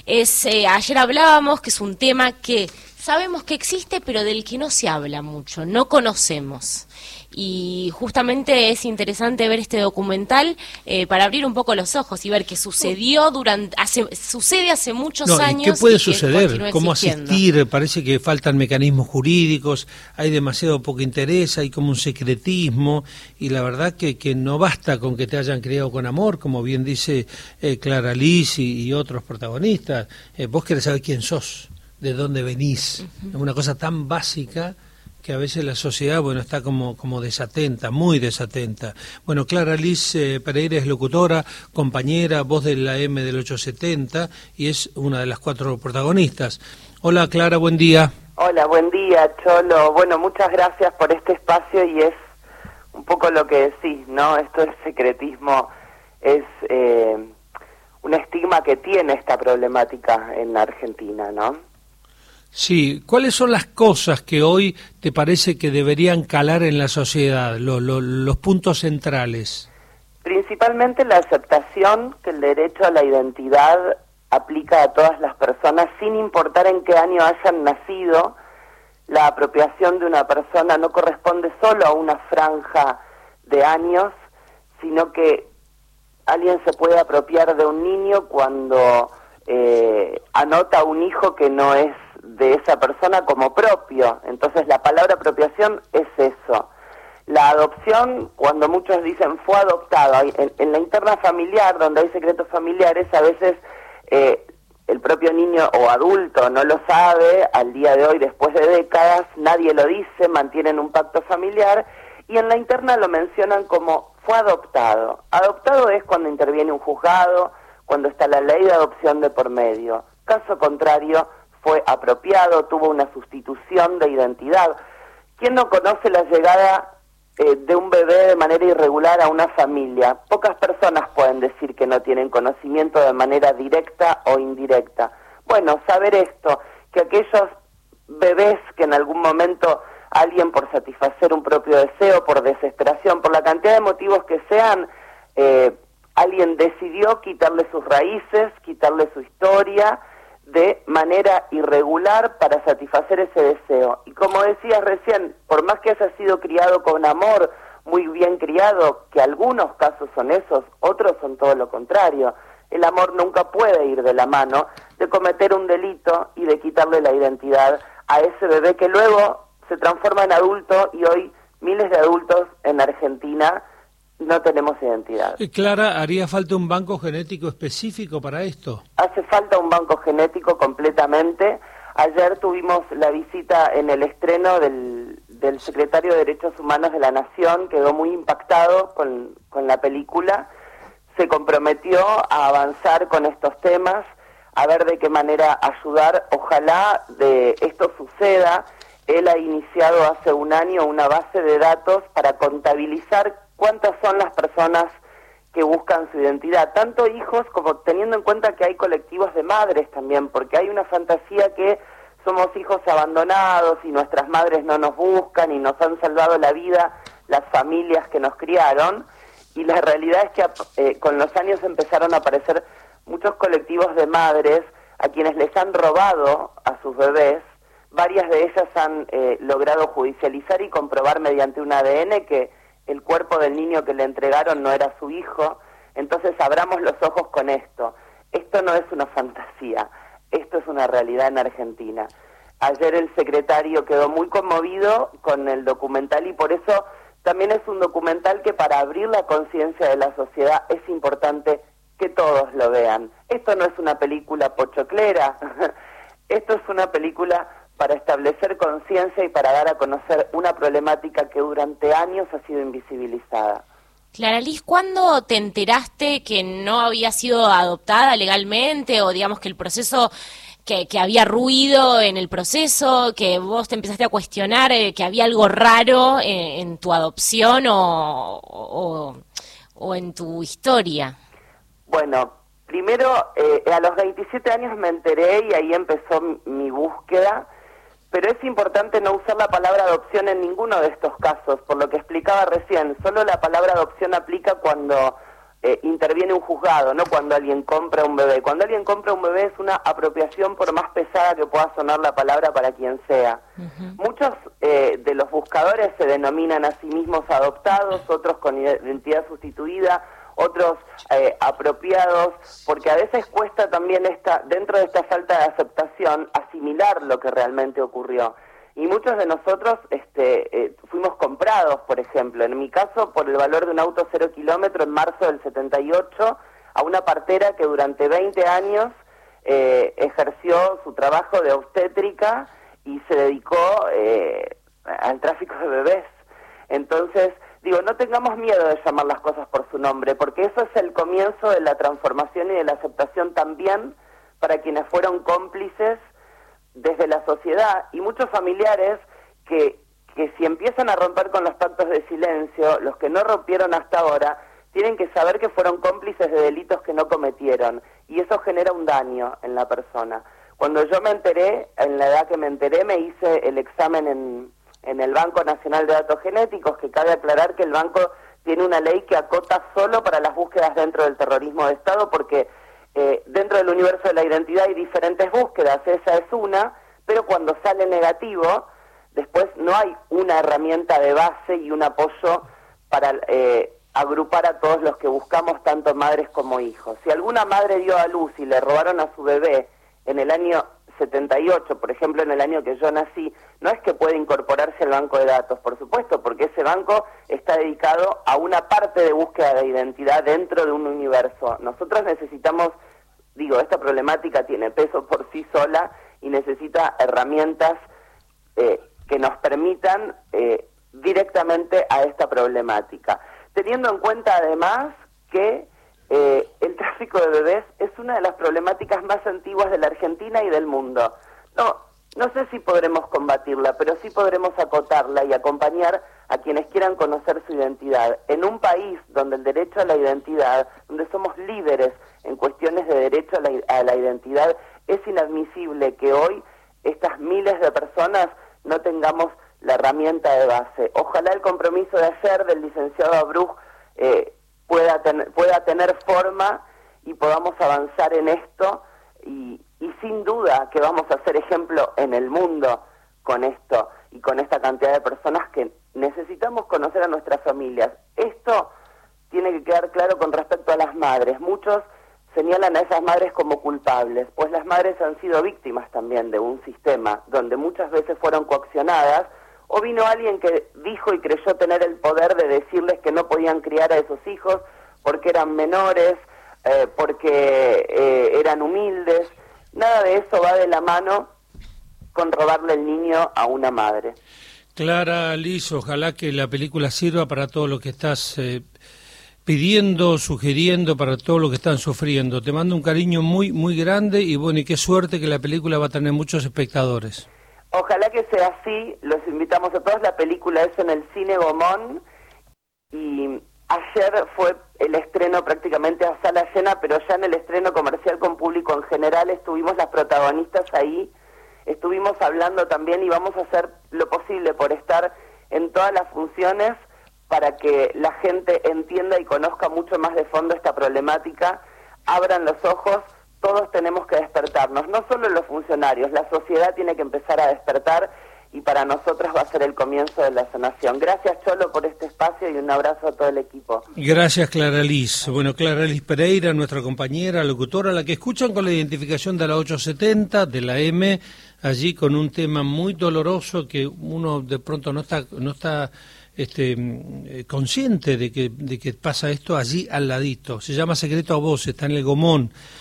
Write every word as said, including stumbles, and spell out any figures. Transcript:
Es, eh, ayer hablábamos que es un tema que sabemos que existe, pero del que no se habla mucho, no conocemos. Y justamente es interesante ver este documental eh, para abrir un poco los ojos y ver que sucedió durante hace sucede hace muchos no, años. ¿Qué puede y suceder? ¿Cómo asistir? Parece que faltan mecanismos jurídicos, hay demasiado poco interés, hay como un secretismo, y la verdad que, que no basta con que te hayan criado con amor, como bien dice eh, Clara Liz y, y otros protagonistas. Eh, vos querés saber quién sos, de dónde venís, uh-huh. Es una cosa tan básica que a veces la sociedad, bueno, está como, como desatenta, muy desatenta. Bueno, Clara Liz eh, Pereira es locutora, compañera, voz de la M del ochocientos setenta, y es una de las cuatro protagonistas. Hola, Clara, buen día. Hola, buen día, Cholo. Bueno, muchas gracias por este espacio, y es un poco lo que decís, ¿no? Esto del secretismo es eh, un estigma que tiene esta problemática en la Argentina, ¿no? Sí, ¿cuáles son las cosas que hoy te parece que deberían calar en la sociedad, lo, lo, los puntos centrales? Principalmente la aceptación que el derecho a la identidad aplica a todas las personas, sin importar en qué año hayan nacido. La apropiación de una persona no corresponde solo a una franja de años, sino que alguien se puede apropiar de un niño cuando eh, anota a un hijo que no es de esa persona como propio. Entonces la palabra apropiación es eso. La adopción, cuando muchos dicen fue adoptado, en, en la interna familiar, donde hay secretos familiares, a veces eh, el propio niño o adulto no lo sabe, al día de hoy, después de décadas, nadie lo dice, mantienen un pacto familiar, y en la interna lo mencionan como fue adoptado. Adoptado es cuando interviene un juzgado, cuando está la ley de adopción de por medio. Caso contrario, fue apropiado, tuvo una sustitución de identidad. ¿Quién no conoce la llegada eh, de un bebé de manera irregular a una familia? Pocas personas pueden decir que no tienen conocimiento de manera directa o indirecta. Bueno, saber esto, que aquellos bebés que en algún momento alguien, por satisfacer un propio deseo, por desesperación, por la cantidad de motivos que sean, eh, alguien decidió quitarle sus raíces, quitarle su historia, de manera irregular para satisfacer ese deseo. Y como decías recién, por más que haya sido criado con amor, muy bien criado, que algunos casos son esos, otros son todo lo contrario, el amor nunca puede ir de la mano de cometer un delito y de quitarle la identidad a ese bebé que luego se transforma en adulto, y hoy miles de adultos en Argentina no tenemos identidad. Clara, ¿haría falta un banco genético específico para esto? Hace falta un banco genético completamente. Ayer tuvimos la visita en el estreno del, del secretario de Derechos Humanos de la Nación, quedó muy impactado con, con la película, se comprometió a avanzar con estos temas, a ver de qué manera ayudar. Ojalá de esto suceda. Él ha iniciado hace un año una base de datos para contabilizar cuántas son las personas que buscan su identidad, tanto hijos como teniendo en cuenta que hay colectivos de madres también, porque hay una fantasía que somos hijos abandonados y nuestras madres no nos buscan y nos han salvado la vida las familias que nos criaron, y la realidad es que eh, con los años empezaron a aparecer muchos colectivos de madres a quienes les han robado a sus bebés. Varias de ellas han eh, logrado judicializar y comprobar mediante un A D N que el cuerpo del niño que le entregaron no era su hijo. Entonces abramos los ojos con esto. Esto no es una fantasía, esto es una realidad en Argentina. Ayer el secretario quedó muy conmovido con el documental, y por eso también es un documental que, para abrir la conciencia de la sociedad, es importante que todos lo vean. Esto no es una película pochoclera, esto es una película para establecer conciencia y para dar a conocer una problemática que durante años ha sido invisibilizada. Clara Liz, ¿cuándo te enteraste que no había sido adoptada legalmente, o digamos que el proceso, que, que había ruido en el proceso, que vos te empezaste a cuestionar eh, que había algo raro en, en tu adopción o, o, o en tu historia? Bueno, primero eh, a los veintisiete años me enteré y ahí empezó mi, mi búsqueda. Pero es importante no usar la palabra adopción en ninguno de estos casos, por lo que explicaba recién. Solo la palabra adopción aplica cuando eh, interviene un juzgado, no cuando alguien compra un bebé. Cuando alguien compra un bebé es una apropiación, por más pesada que pueda sonar la palabra para quien sea. Uh-huh. Muchos eh, de los buscadores se denominan a sí mismos adoptados, otros con identidad sustituida, otros eh, apropiados, porque a veces cuesta también esta, dentro de esta falta de aceptación, asimilar lo que realmente ocurrió. Y muchos de nosotros este, eh, fuimos comprados, por ejemplo, en mi caso, por el valor de un auto cero kilómetro en marzo del setenta y ocho, a una partera que durante veinte años eh, ejerció su trabajo de obstétrica y se dedicó eh, al tráfico de bebés. Entonces, digo, no tengamos miedo de llamar las cosas por su nombre, porque eso es el comienzo de la transformación y de la aceptación también para quienes fueron cómplices desde la sociedad, y muchos familiares que, que si empiezan a romper con los pactos de silencio, los que no rompieron hasta ahora, tienen que saber que fueron cómplices de delitos que no cometieron, y eso genera un daño en la persona. Cuando yo me enteré, en la edad que me enteré, me hice el examen en, en el Banco Nacional de Datos Genéticos, que cabe aclarar que el banco tiene una ley que acota solo para las búsquedas dentro del terrorismo de Estado, porque Eh, dentro del universo de la identidad hay diferentes búsquedas, esa es una, pero cuando sale negativo, después no hay una herramienta de base y un apoyo para eh, agrupar a todos los que buscamos, tanto madres como hijos. Si alguna madre dio a luz y le robaron a su bebé en el año setenta y ocho, por ejemplo, en el año que yo nací, no es que pueda incorporarse al banco de datos, por supuesto, porque ese banco está dedicado a una parte de búsqueda de identidad dentro de un universo. Nosotros necesitamos, digo, esta problemática tiene peso por sí sola y necesita herramientas eh, que nos permitan eh, directamente a esta problemática. Teniendo en cuenta además que Eh, el tráfico de bebés es una de las problemáticas más antiguas de la Argentina y del mundo. No, no sé si podremos combatirla, pero sí podremos acotarla y acompañar a quienes quieran conocer su identidad. En un país donde el derecho a la identidad, donde somos líderes en cuestiones de derecho a la, a la identidad, es inadmisible que hoy estas miles de personas no tengamos la herramienta de base. Ojalá el compromiso de ayer del licenciado Abruj eh, pueda, ten, pueda tener forma y podamos avanzar en esto y, y sin duda que vamos a ser ejemplo en el mundo con esto y con esta cantidad de personas que necesitamos conocer a nuestras familias. Esto tiene que quedar claro con respecto a las madres. Muchos señalan a esas madres como culpables, pues las madres han sido víctimas también de un sistema donde muchas veces fueron coaccionadas, o vino alguien que dijo y creyó tener el poder de decirles que no podían criar a esos hijos porque eran menores, eh, porque eh, eran humildes. Nada de eso va de la mano con robarle el niño a una madre. Clara, Liz, ojalá que la película sirva para todo lo que estás eh, pidiendo, sugiriendo, para todo lo que están sufriendo. Te mando un cariño muy, muy grande y bueno, y qué suerte que la película va a tener muchos espectadores. Ojalá que sea así, los invitamos a todos. La película es en el Cine Gomón y ayer fue el estreno prácticamente a sala llena, pero ya en el estreno comercial con público en general estuvimos las protagonistas ahí, estuvimos hablando también y vamos a hacer lo posible por estar en todas las funciones para que la gente entienda y conozca mucho más de fondo esta problemática, abran los ojos. Todos tenemos que despertarnos, no solo los funcionarios, la sociedad tiene que empezar a despertar y para nosotros va a ser el comienzo de la sanación. Gracias, Cholo, por este espacio y un abrazo a todo el equipo. Gracias, Clara Liz. Bueno, Clara Liz Pereira, nuestra compañera, locutora, la que escuchan con la identificación de la ochocientos setenta, de la M, allí con un tema muy doloroso que uno de pronto no está no está este eh, consciente de que, de que pasa esto allí al ladito. Se llama Secreto a Voces, está en el Gomón.